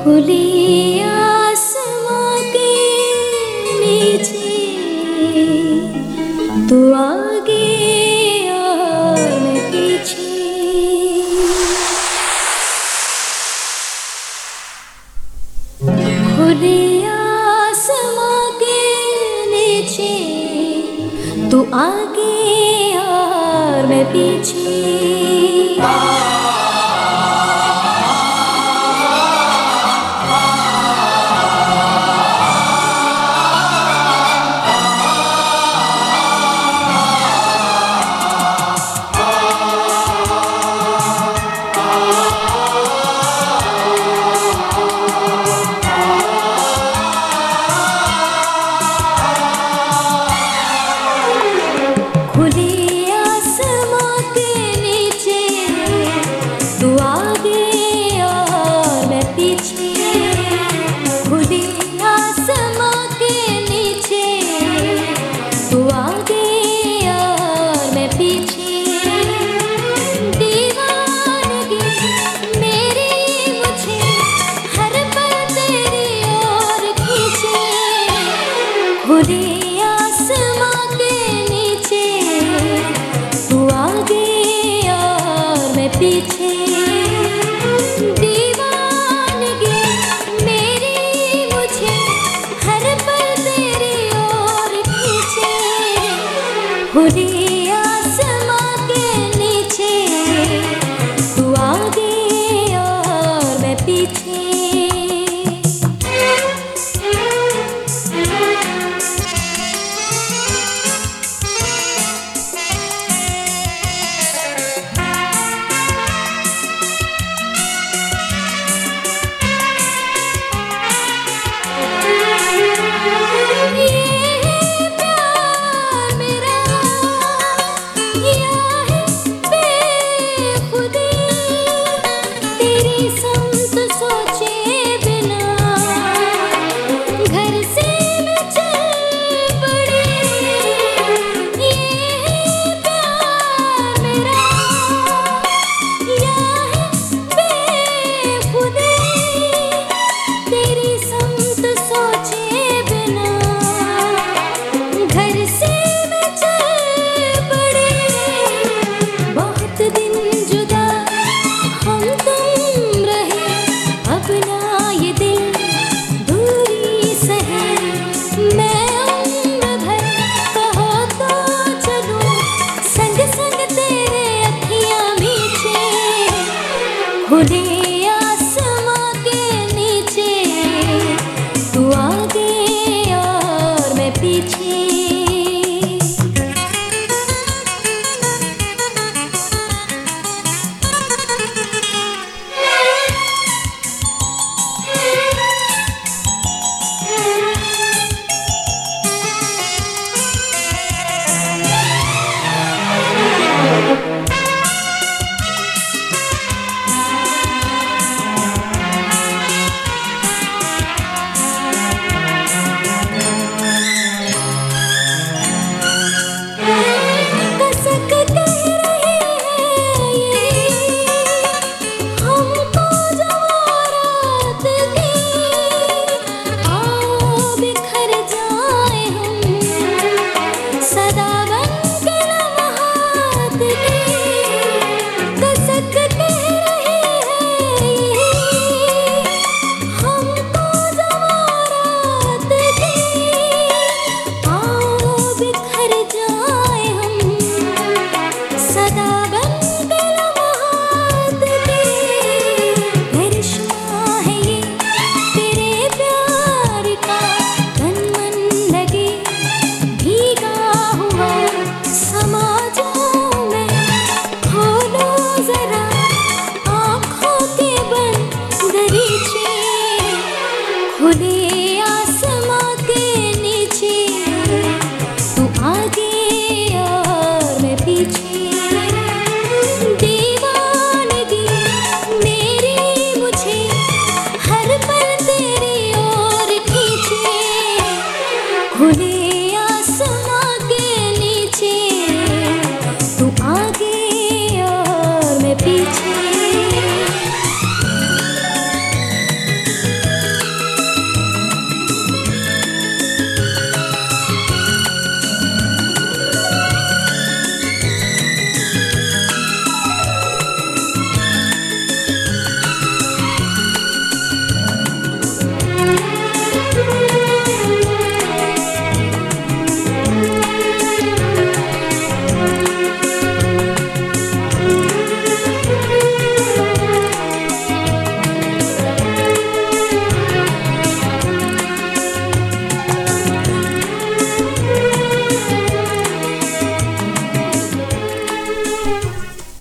खुले आसमां के नीचे तू आगे और मैं पीछे। खुले आसमां के नीचे तू आगे और मैं पीछे। खुले आसमां के नीचे तू आगे और मैं पीछे। खुले आसमां के नीचे तू आगे और मैं पीछे। दीवानगी मेरी मुझे हर पल तेरी ओर खींचे। खुले आसमां के नीचे तू आगे और मैं पीछे। दीवानगी मेरी मुझे हर पल तेरी ओर खींचे। खुले आसमां के नीचे तू आगे और मैं पीछे। खुले आसमां के नीचे तू आगे और मैं पीछे। खुले